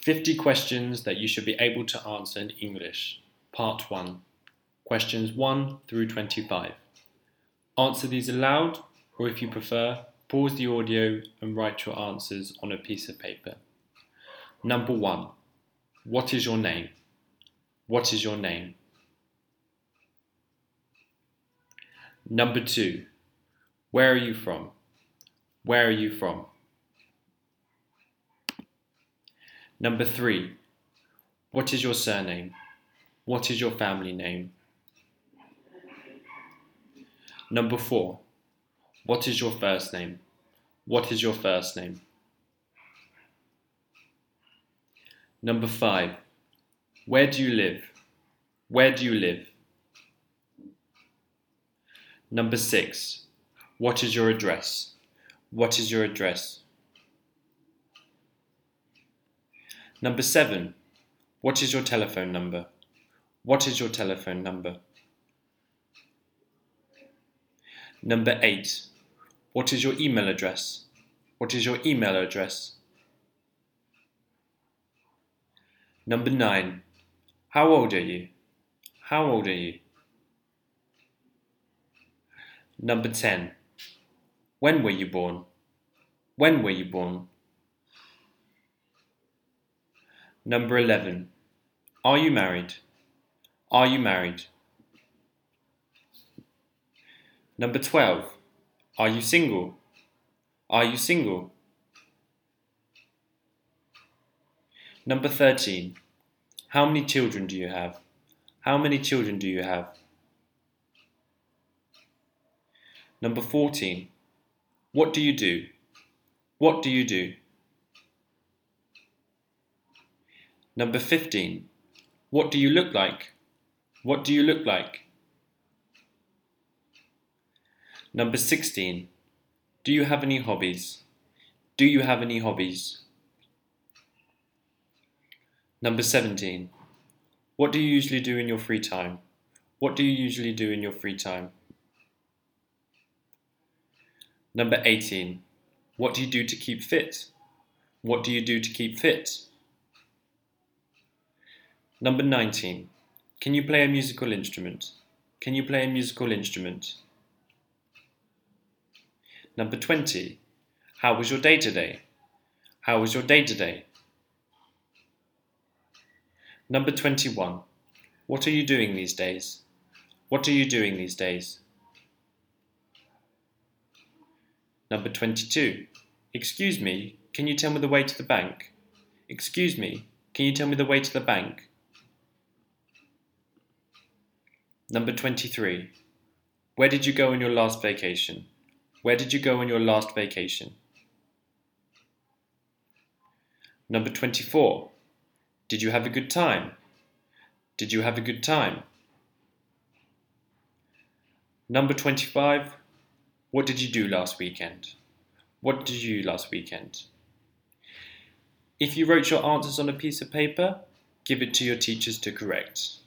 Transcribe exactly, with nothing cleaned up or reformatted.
fifty questions that you should be able to answer in English. Part one. Questions one through twenty-five. Answer these aloud, or if you prefer, pause the audio and write your answers on a piece of paper. Number one. What is your name? What is your name? Number two. Where are you from? Where are you from? Number three. What is your surname? What is your family name? Number four. What is your first name? What is your first name? Number five. Where do you live? Where do you live? Number six. What is your address? What is your address? Number seven. What is your telephone number? What is your telephone number? Number eight. What is your email address? What is your email address? Number nine. How old are you? How old are you? Number ten. When were you born? When were you born? Number eleven. Are you married? Are you married? Number twelve. Are you single? Are you single? Number thirteen. How many children do you have? How many children do you have? Number fourteen. What do you do? What do you do? Number fifteen. What do you look like? What do you look like? Number sixteen. Do you have any hobbies? Do you have any hobbies? Number seventeen. What do you usually do in your free time? What do you usually do in your free time? Number eighteen. What do you do to keep fit? What do you do to keep fit? Number nineteen. Can you play a musical instrument? Can you play a musical instrument? Number twenty. How was your day today? How was your day today? Number twenty-one. What are you doing these days? What are you doing these days? Number twenty-two. Excuse me, can you tell me the way to the bank? Excuse me, can you tell me the way to the bank? Number twenty-three. Where did you go on your last vacation? Where did you go on your last vacation? Number twenty-four. Did you have a good time? Did you have a good time? Number twenty-five. What did you do last weekend? What did you do last weekend? If you wrote your answers on a piece of paper, give it to your teachers to correct.